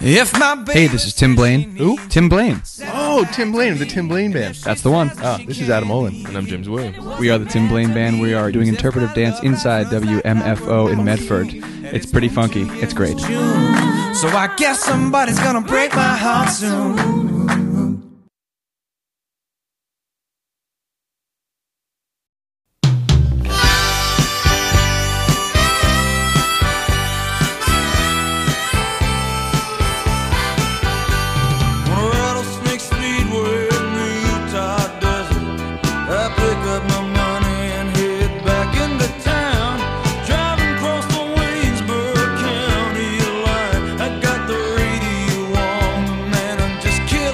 If my baby Hey, this is Tim Blaine. Who? Tim Blaine. Oh, Tim Blaine of the Tim Blaine Band. That's the one. This is Adam Olin. And I'm James Williams. We are the Tim Blaine Band. We are doing interpretive dance inside WMFO in Medford. It's pretty funky. It's great. So I guess somebody's gonna break my heart soon. Kill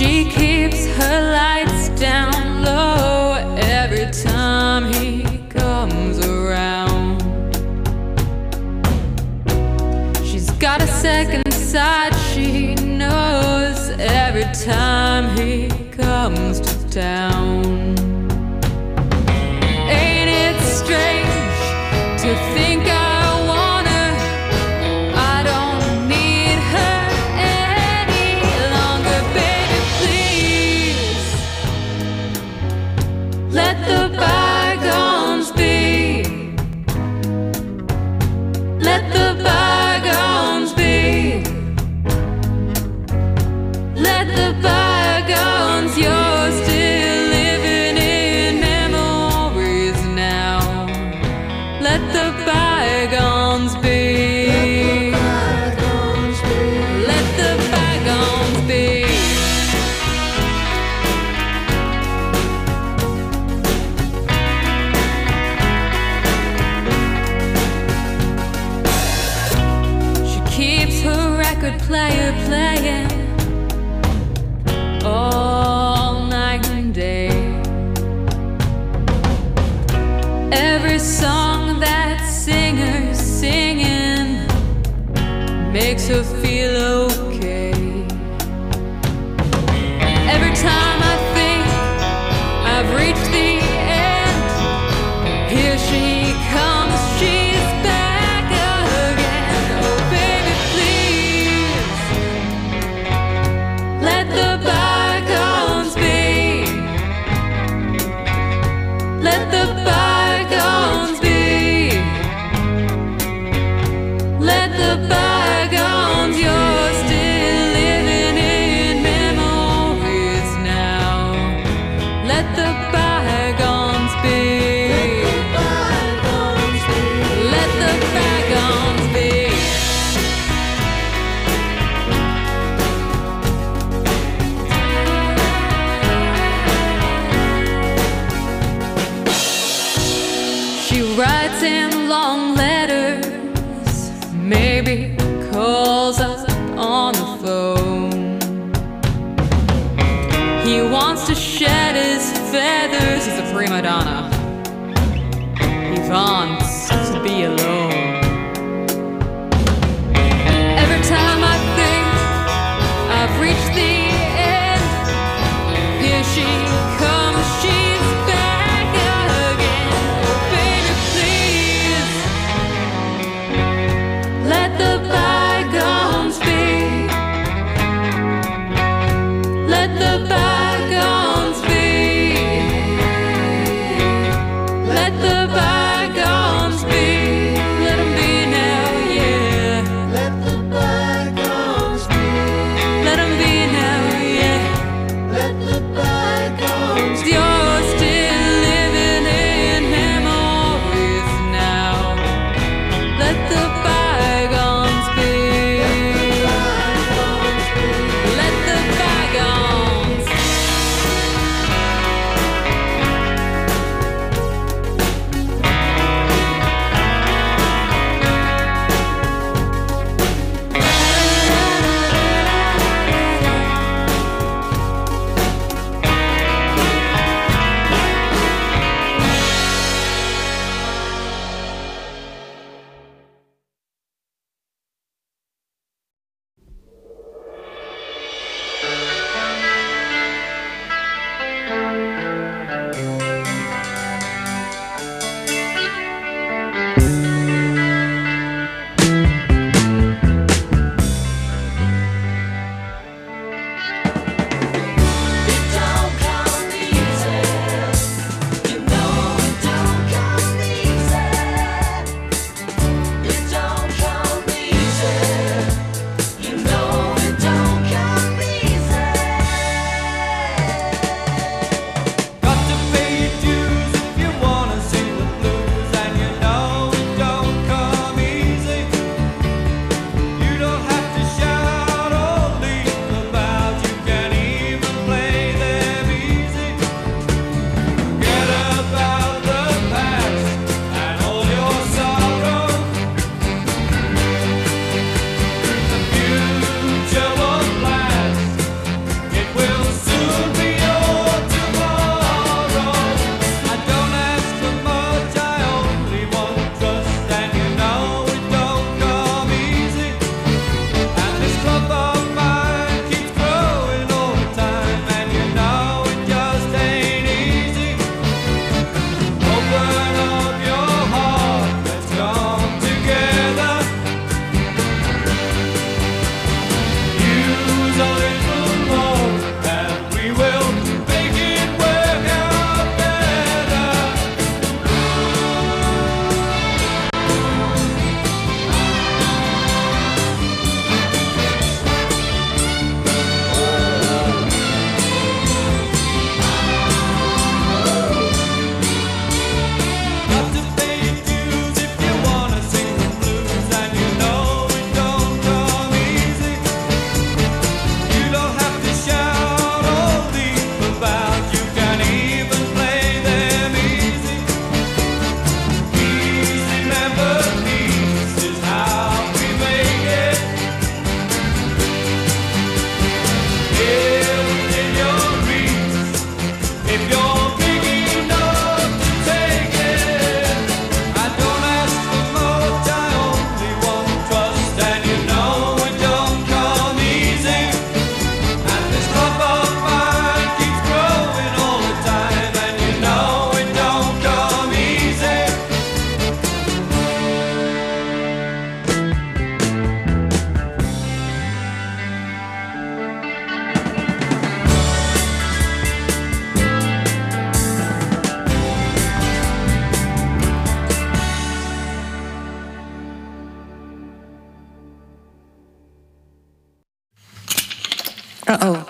She keeps her lights down low every time he comes around. She's got a second side, she knows, every time he comes to town. Ain't it strange to think I want her? I don't need her any longer. Baby, please let the bygones be. Let the bygones be. Let the bygones, you're still living in memories now. Let the bygones be. Let the bygones be. She keeps her record player playing all night and day. Every song that singer's singing makes her feel okay. Every time I think I've reached the end, here she comes, she's back again. Oh baby, please let the bygones be. Let the bygones be. Let the bygones, you're still living in memories now. Let the bygones be. Let the bygones be. She writes him long letters, maybe calls up on the phone. He wants to shed his feathers, he's a prima donna. He wants to be alone. Every time I think I've reached the end, here she comes, she's back again. Oh baby, please let the bygones be. Let the bygones be. Let the bygones be. Let them be now, yeah. Let the bygones be. Let them be now, yeah. Let the bygones Uh-oh.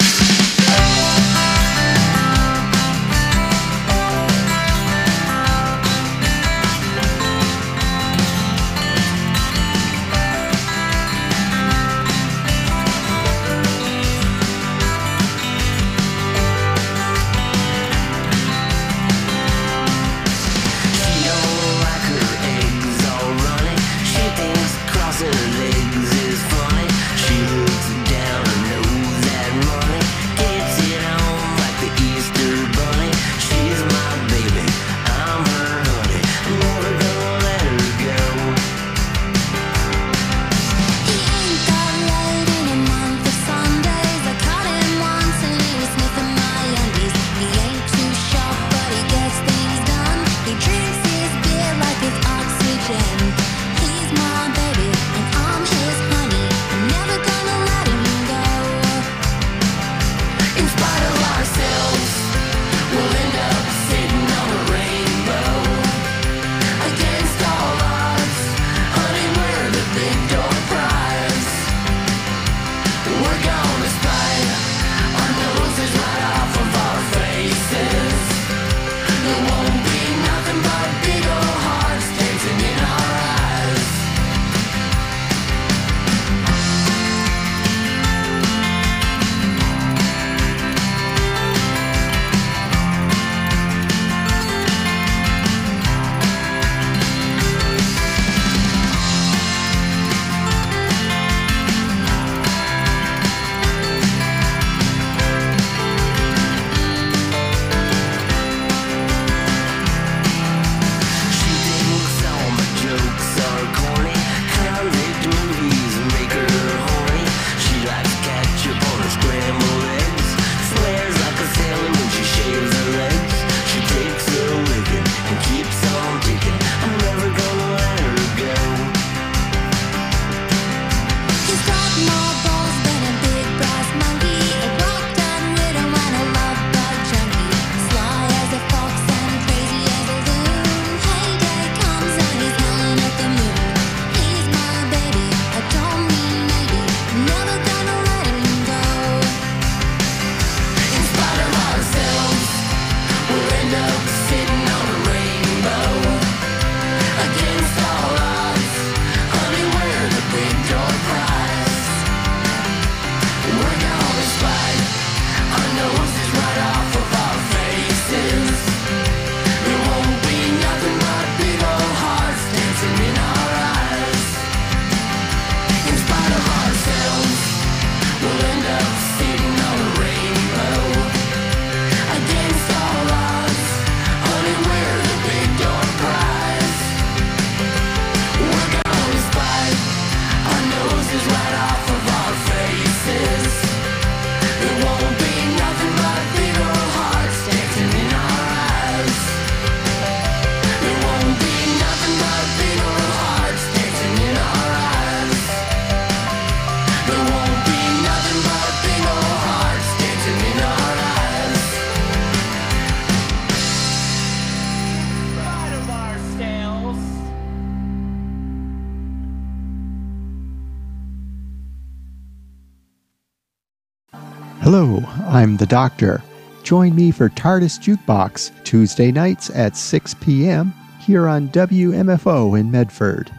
Hello, I'm the Doctor. Join me for TARDIS Jukebox, Tuesday nights at 6 p.m. here on WMFO in Medford.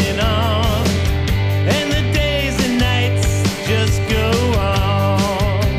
Just go on.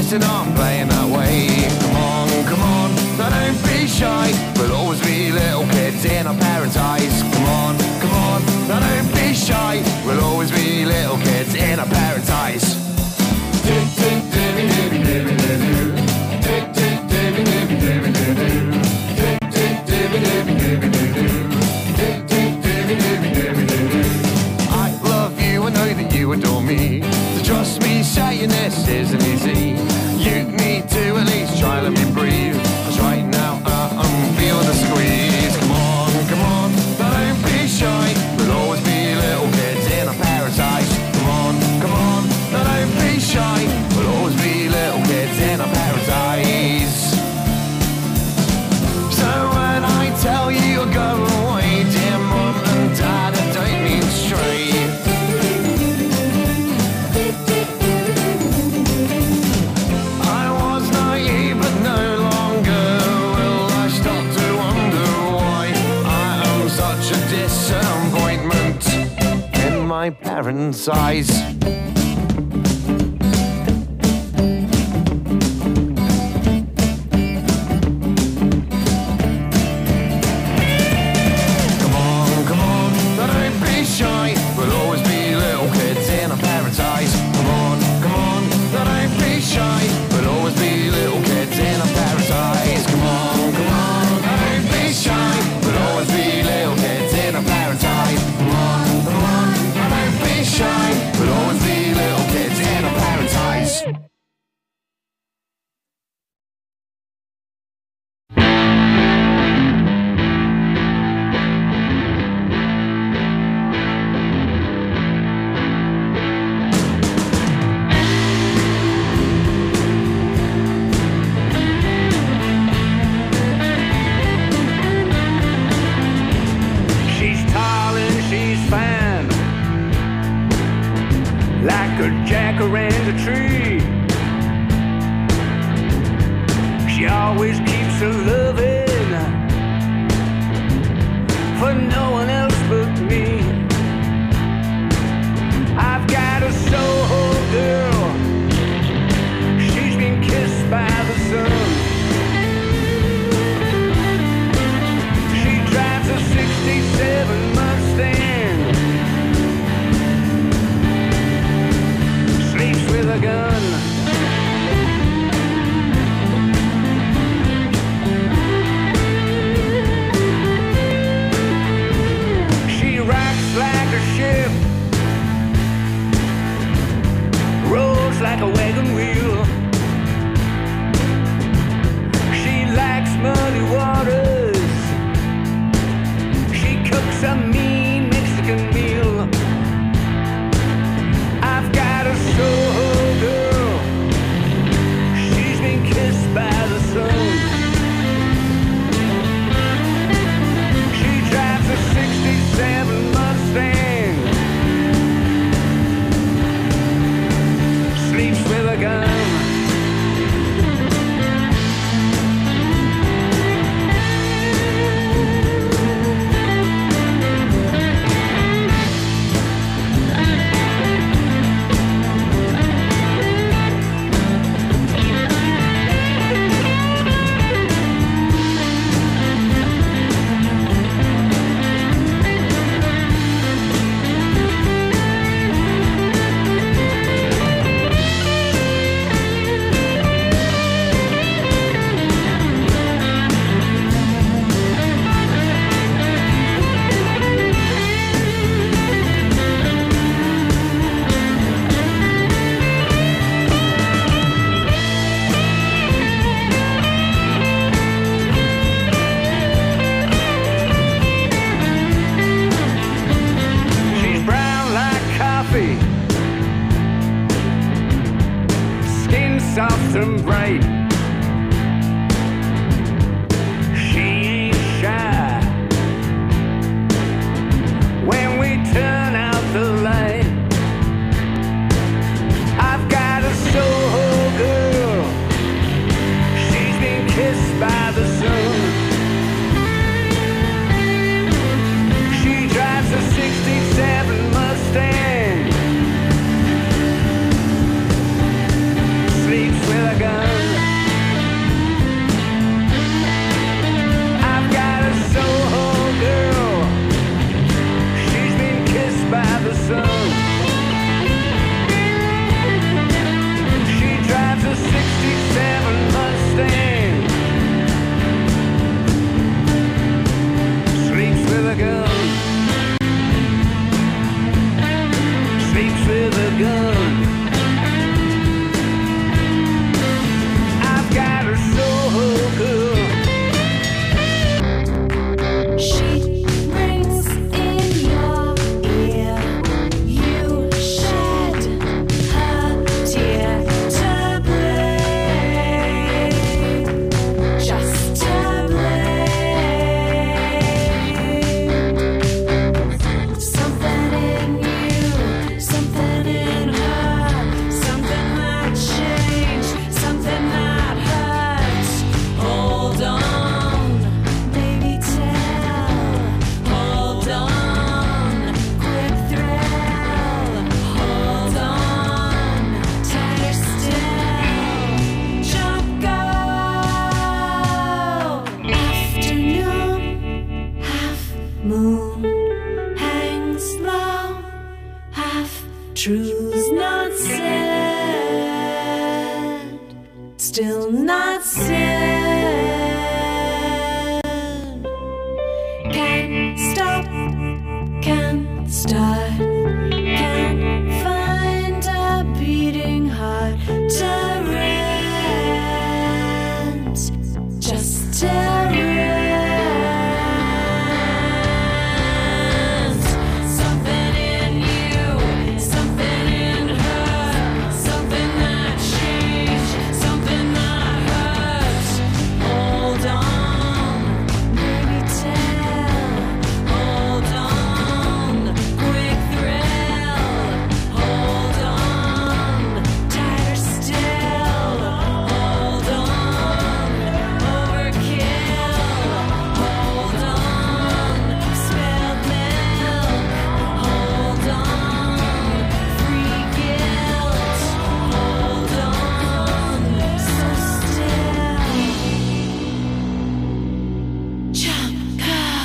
insisted on playing that way. Come on, now don't be shy. We'll always be little kids in our parents' eyes. Come on, now don't be shy. We'll always be little kids in our parents' eyes. I love you, I know that you adore me. So trust me, saying this isn't easy. You need to at least try to let me breathe. 'Cause right now I'm feeling the squeeze. Come on, now don't be shy. We'll always be little kids in our parents' eyes. Come on, now don't be shy. We'll always be little kids in our parents' eyes. So when I tell you to go away, dear mum and dad, I don't mean straight. I was naive, but no longer will I stop to wonder why I am such a disappointment in my parents' eyes. Come on, now don't be shy. We'll always be little kids in our parents' eyes. Come on, now don't be shy. We'll always be little kids in our parents' eyes. Come on, now don't be shy. We'll always be little kids in our parents' eyes. Come on, now don't be shy. We'll always be little kids in our parents' eyes. She's tall and she's fine, like a jacaranda tree. She always keeps her loving for no one else but me. I've got a Soho girl, she's been kissed by the sun. She drives a 67 Mustang, sleeps with a gun. stand. Can't stop, can't start, can't find a beating heart to rent, just to rent. Something in you, something in her, something that changed, something that hurts. Hold on, baby, tell. Hold on, quick thrill. Hold on, tighter still. Hold on, overkill. Hold on, spilled milk. Hold on, free guilt. Hold on, so still. Jump.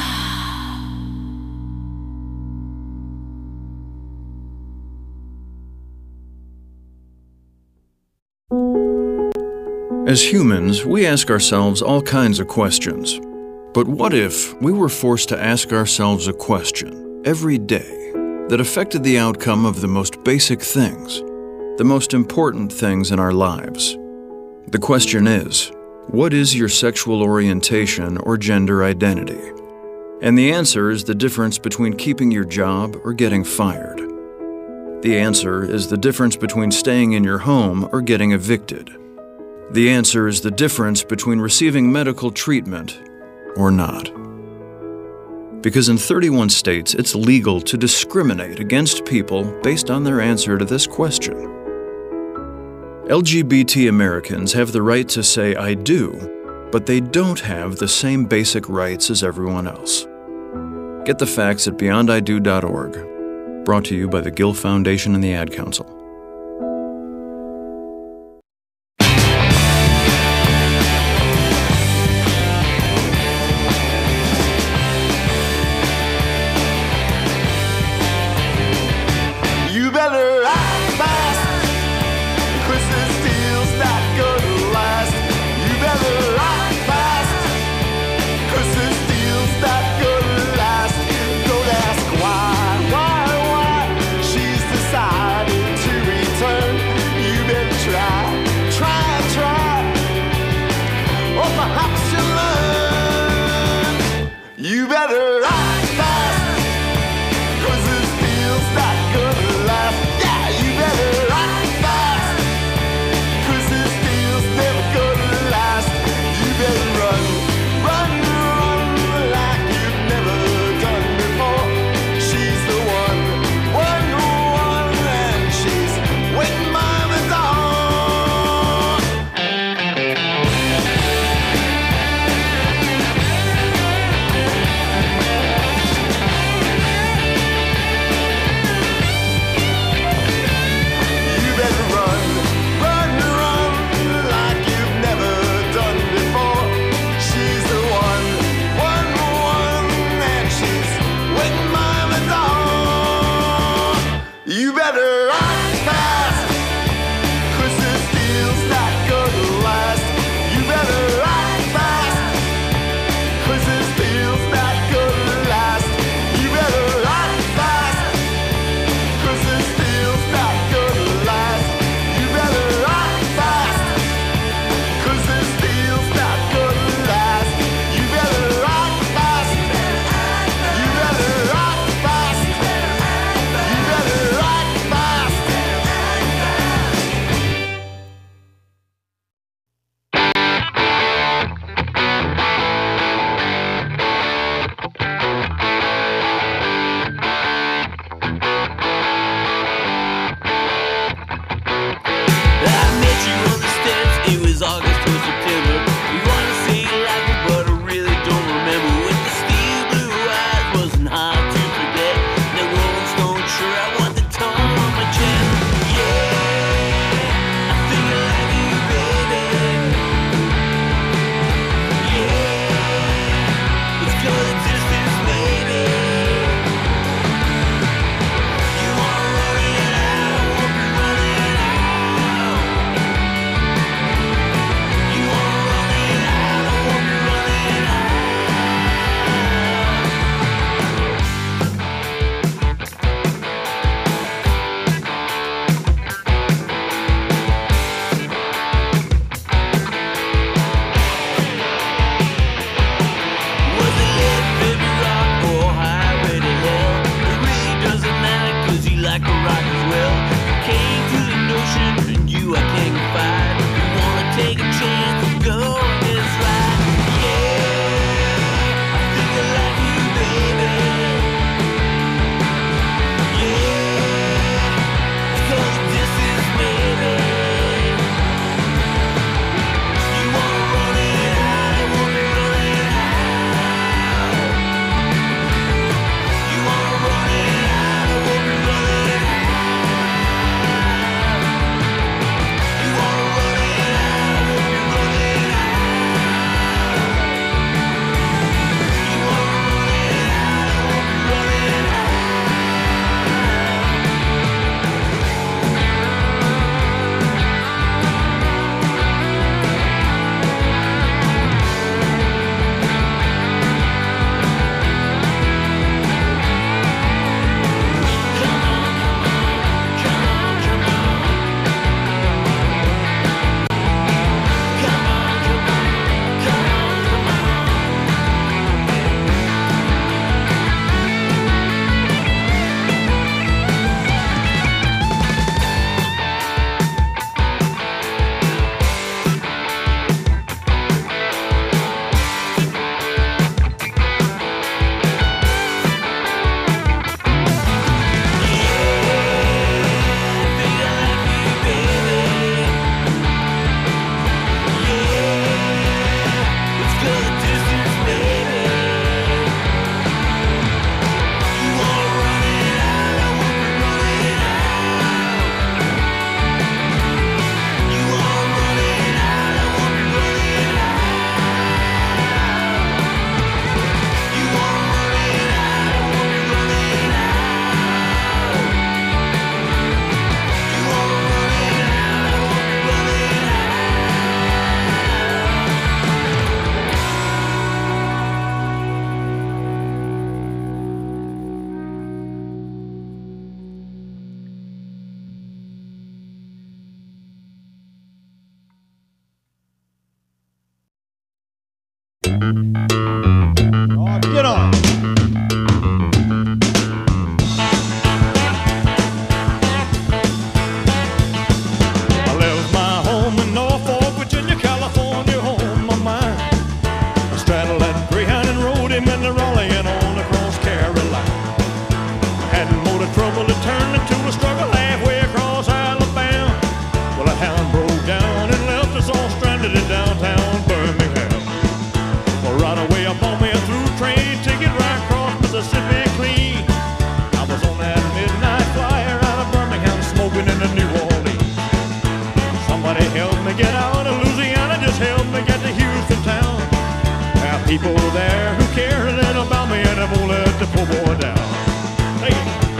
As humans, we ask ourselves all kinds of questions. But what if we were forced to ask ourselves a question every day that affected the outcome of the most basic things, the most important things in our lives? The question is, what is your sexual orientation or gender identity? And the answer is the difference between keeping your job or getting fired. The answer is the difference between staying in your home or getting evicted. The answer is the difference between receiving medical treatment or not. Because in 31 states, it's legal to discriminate against people based on their answer to this question. LGBT Americans have the right to say "I do," but they don't have the same basic rights as everyone else. Get the facts at beyondido.org. Brought to you by the Gill Foundation and the Ad Council. You better act fast, 'cause this deal's not gonna last. You better act fast, 'cause this deal's not gonna last. Don't ask why she's decided to Oh, get on. I left my home in Norfolk, Virginia, California, home of mine. I straddled that Greyhound and rode him into Raleigh and on across Carolina. Had a motor trouble that turned into a struggle halfway across Alabama. Well, that hound broke down and left us all stranded in downtown Birmingham. Well, right away I bought me a through train ticket right across Mississippi clean. I was on that midnight flyer out of Birmingham smoking into New Orleans. Somebody help me get out of Louisiana, just help me get to Houston town. There are people there who care a little about me and I won't let the poor boy down. Hey.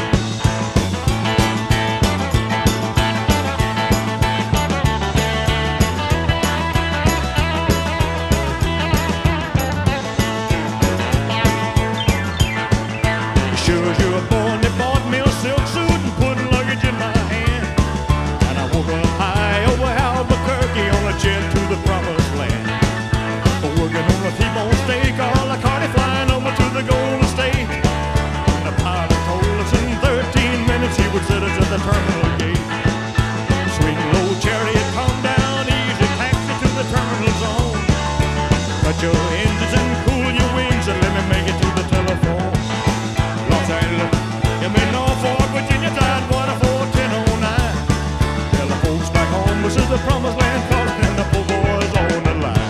Sure as you were born, they bought me a silk suit and put luggage in my hand. And I woke up high over Albuquerque on a jet to the promised land. Working on a T-bone steak, all a cardi flying over to the Golden State. And the pilot told us in 13 minutes he would set us at the terminal gate. Sweet and low chariot, come down easy, taxi to the terminal zone. Cut your engines and cool your wings and let me make it to the telephone. Los Angeles, give me Norfolk, Virginia, Tidewater 41009. Tell the folks back home this is the promised land calling and the poor boys on the line.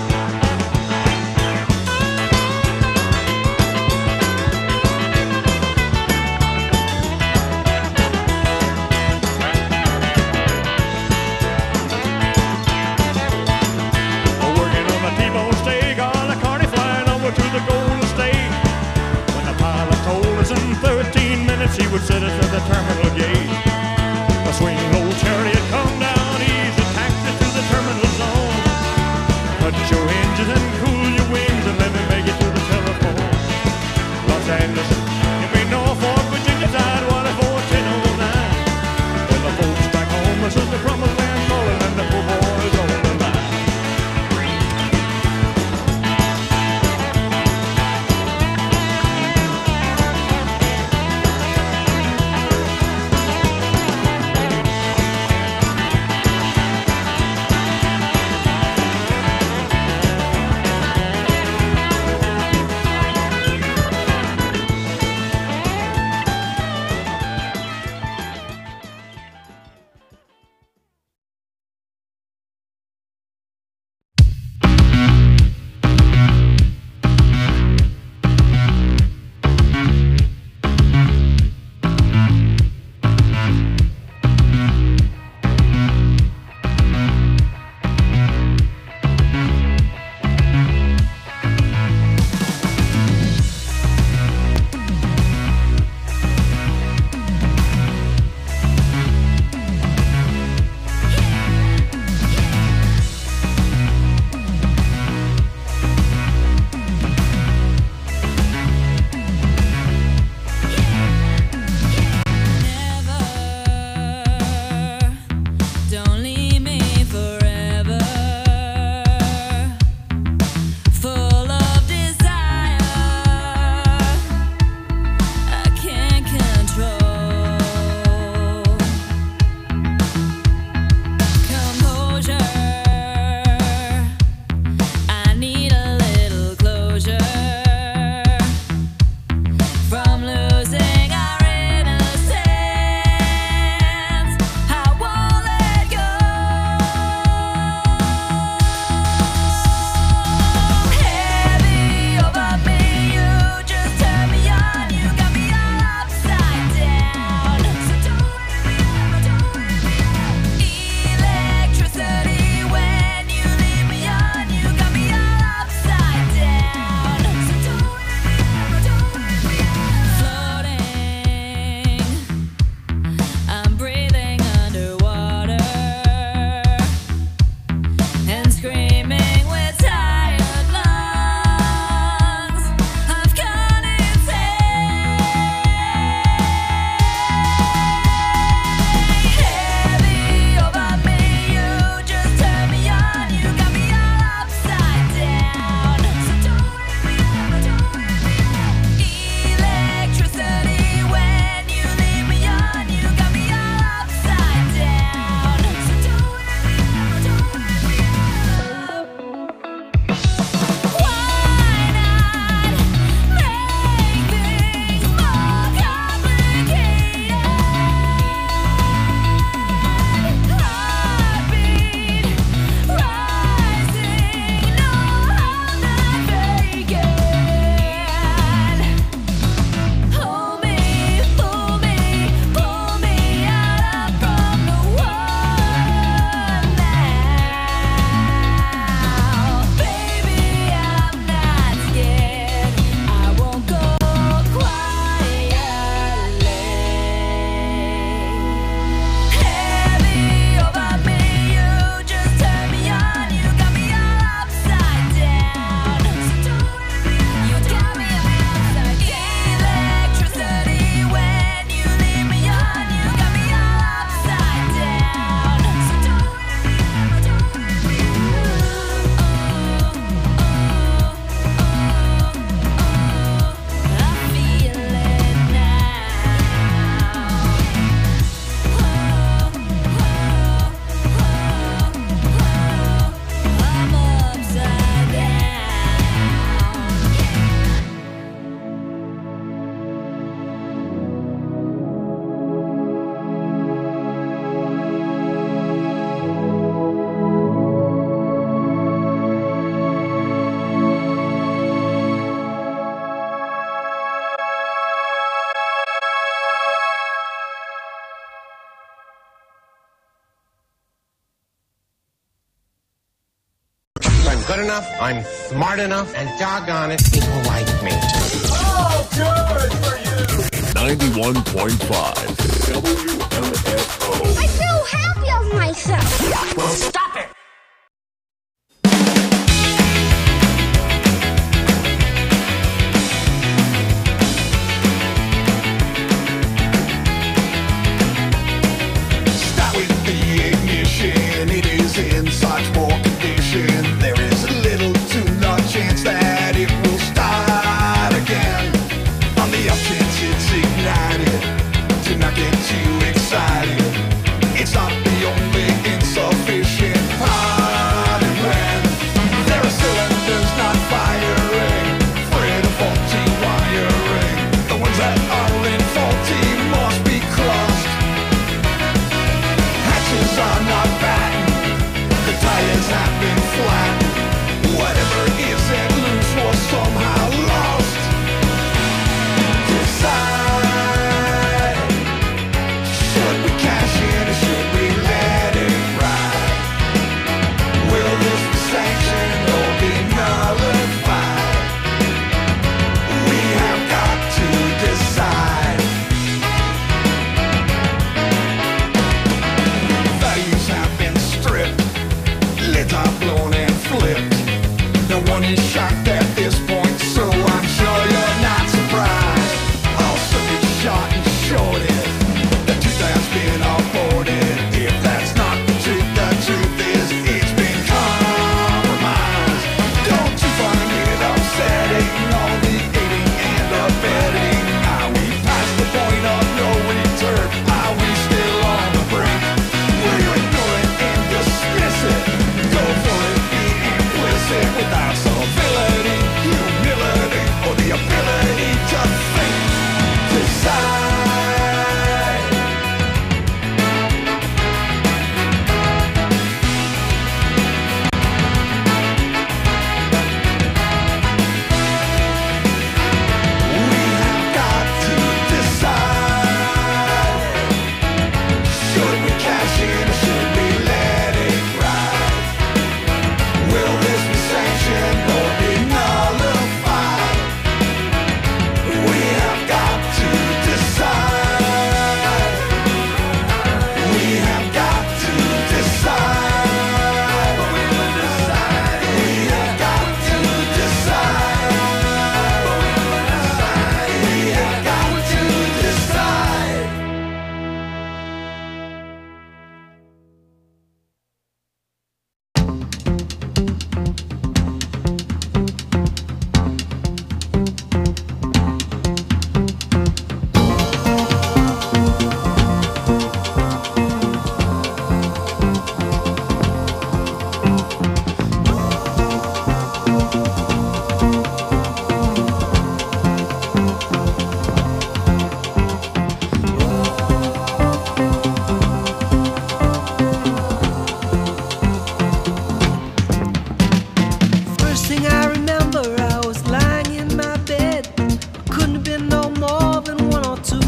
Working on a T-bone steak, all the cardi flying over to the Golden State. When the pilot told us in 13 minutes he would set us at the terminal gate. A swing low chariot, come down easy, taxi to the terminal zone. Cut your engines and cool your wings and let me make it to the telephone. Los Angeles, give me Norfolk, Virginia, Tidewater 41009. When the folks back home, this is the promised land calling and the poor boys on the line. enough, I'm smart enough, and doggone it, people like me. Oh, good for you! 91.5 WMFO. I feel happy of myself. Well, stop it! Start with the ignition. It is in such poor condition. There is little to no chance that it will start again. On the off chance it's ignited, to not get too excited. It's not the only insufficient part and plan. There are cylinders not firing, afraid of faulty wiring. The ones that aren't faulty must be crossed. Hatches are not battened, the tires have been flattened. Whatever isn't loose was somehow lost. Decide, should we cash in or should we let it ride? Will this be sanctioned or be nullified? We have got to decide. Values have been stripped, lids are blown and flipped. No one is shocked at this point, so I'm sure you're not surprised. All circuits shot and shorted, the truth has been aborted. If that's not the truth is it's been compromised. Don't you find it upsetting, all the aiding and abetting? Are we past the point of no return? Are we still on the brink? Will you ignore it and dismiss it? Go for it, be implicit without civility, humility, or the ability to think. Decide. We have got to decide. Should we cash in or should we let it ride? Will this be sanctioned or be nullified? We have got to decide. We have got to decide. We have got to decide. We have got to decide. First thing I remember, I was lying in my bed. I couldn't have been no more than 1 or 2.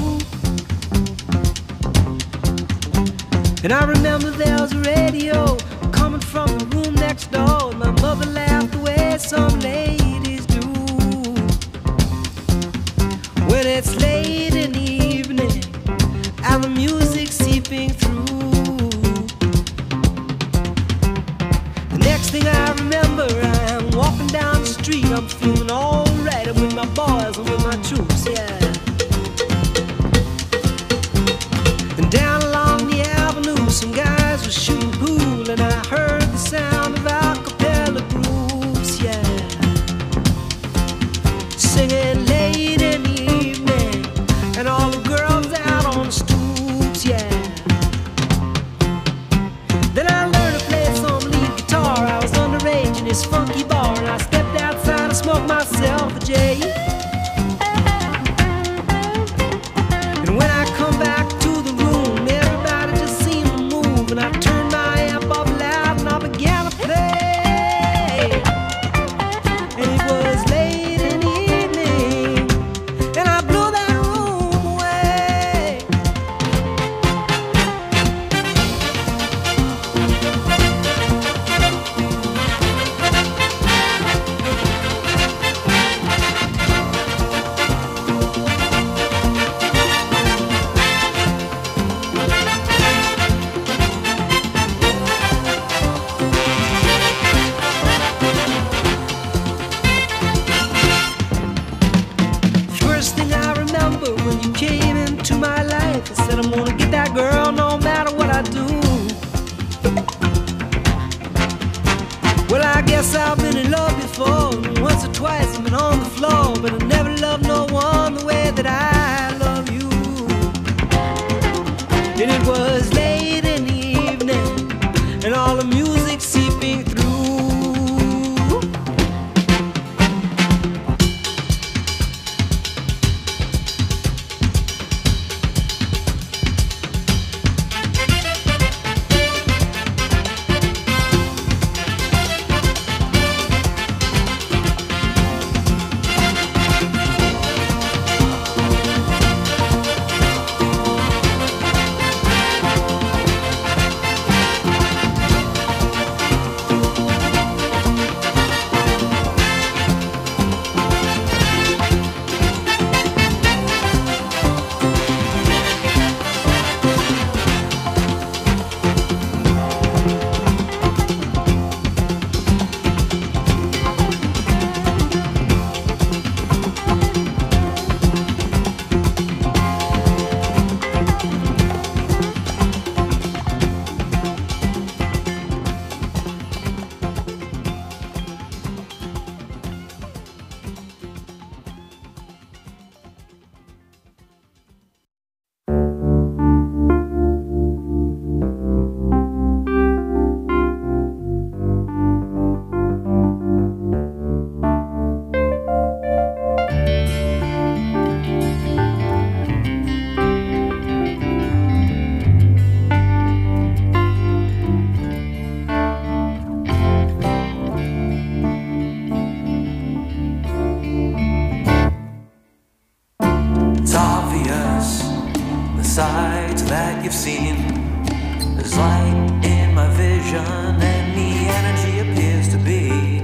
And I remember there was a radio coming from the room next door. And my mother laughed the way some ladies do. When it's late in the evening and the music seeping through. The next thing I remember, I'm walking down the street. I'm feeling alright. I'm with my boys and with my troops, yeah. And down along the avenue, some guys were shooting pool, and I heard the sound of a cappella groups, yeah. Singing late in the evening, and all the girls out on the stoops, yeah. Then I learned to play some lead guitar. I was underage in this funky bar, and I stepped outside and smoked myself a J. And when I come back to the room, everybody just seemed to move, and I turned my amp up loud and I began to play. And it was late in the evening, and I blew that room away. you've seen. There's light in my vision and the energy appears to be.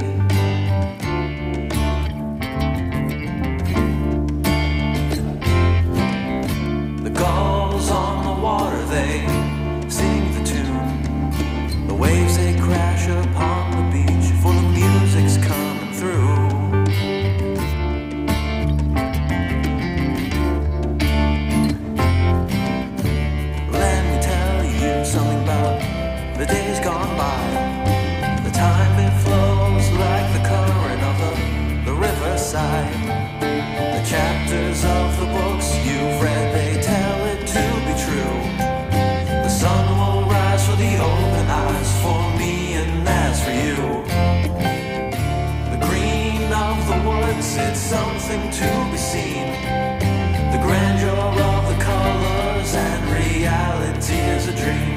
The gulls on the water, they sing the tune. The waves, they crash upon the beach, for the music's coming through. Something about the days gone by. The time it flows like the current of the riverside. The chapters of the books you've read, they tell it to be true. The sun will rise for the open eyes, for me and that's for you. The green of the woods, it's something to be seen. The grandeur of the colors and reality is a dream.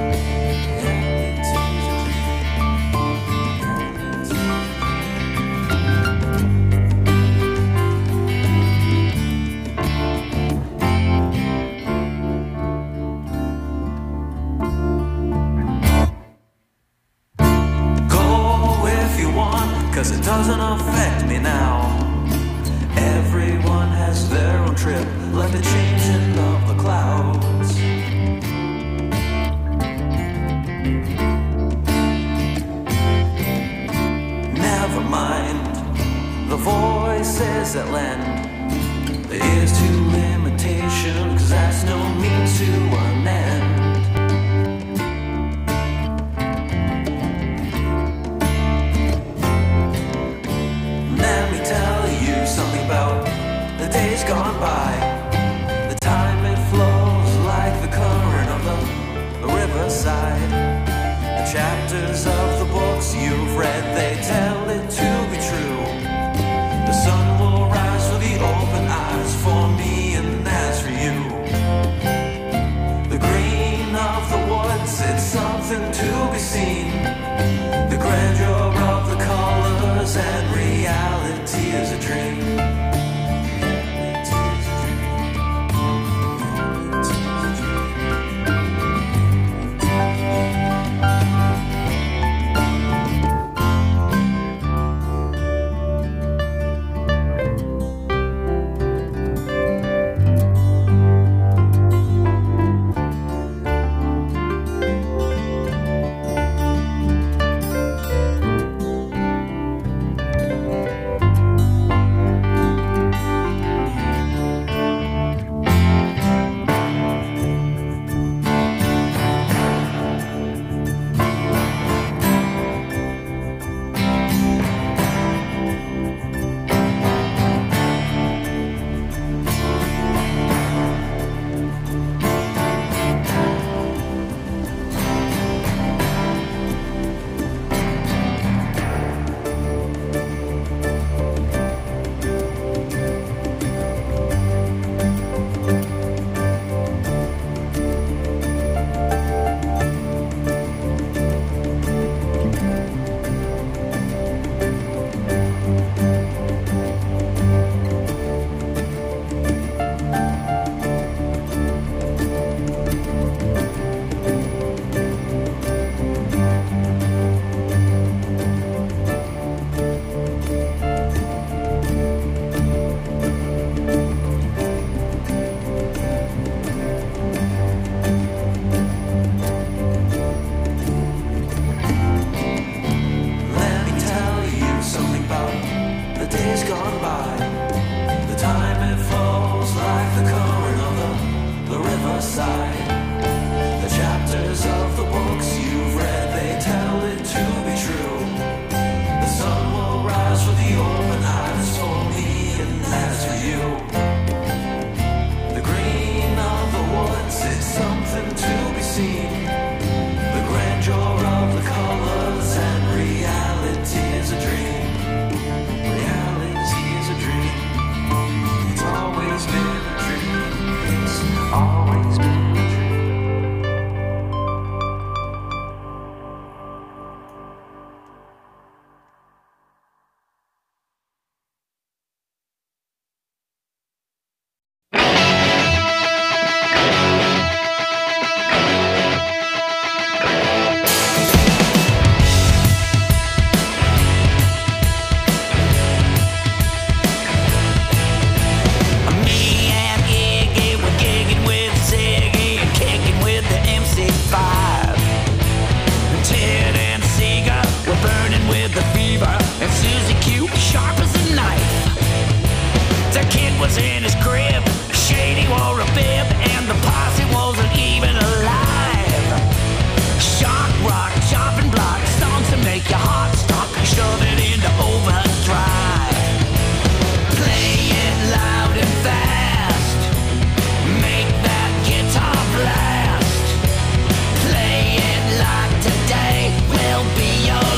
Cause it doesn't affect me now. Everyone has their own trip, like the changing of the clouds. Never mind the voices that lend their ears to limitation, cause that's no means to an end. Something about the days gone by. The time it flows like the current of the riverside. The chapters of the books you've read, they tell it to be true. The sun will rise for the open eyes, for me and that's for you. The green of the woods, it's something to be seen. The grandeur of the colors and reality is a dream. Always been a dream, it's always been was in his crib. Shady wore a bib, and the posse wasn't even alive. Shock rock, chopping block, songs that make your heart stop. Shove it into overdrive. Play it loud and fast. Make that guitar blast. Play it like today will be your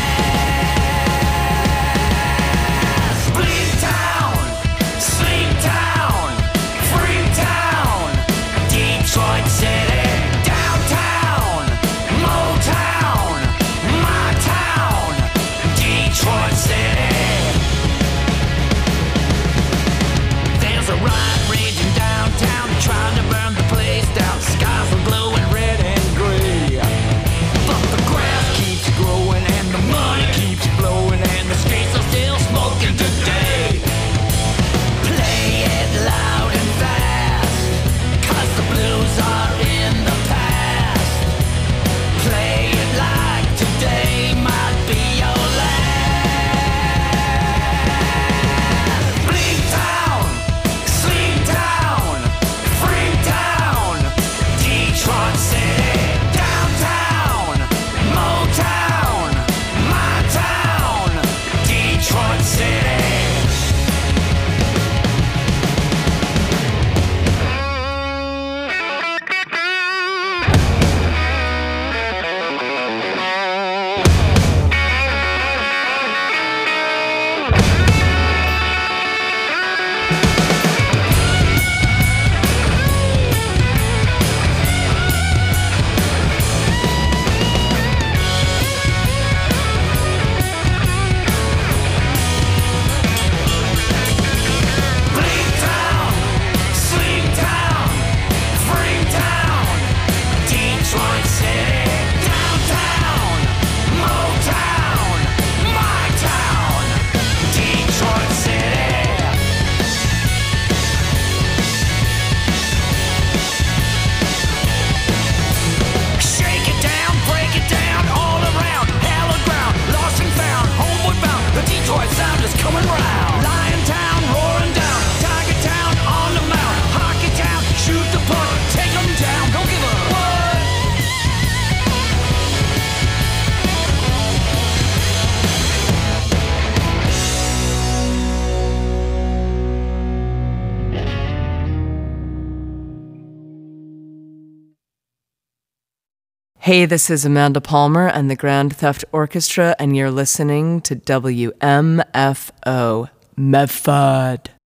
last. Bleed town, sleep town, free town, Detroit City, downtown, Motown, my town, Detroit City. There's a riot raging downtown, trying to burn the place down. Skies were glowing red and gray, but the grass keeps growing and the money keeps flowing, and the streets are still smoking today. Play it loud and fast, 'cause the blues are in the past. Play it like today might be your last. Bleed town, sleep town, free town, Detroit City, downtown, Motown, my town, Detroit City. Bleed town, sleep town, free town, Detroit City, downtown, Motown, my town, Detroit City. Shake it down, break it down, all around, hallowed ground, lost and found, homeward bound, the Detroit sound is coming round. Lion Town, roaring down, Tiger Town, on the mount, Hockey Town, shoot the puck, take 'em down, don't give a what. Hey, this is Amanda Palmer and the Grand Theft Orchestra, and you're listening to WMFO Medford.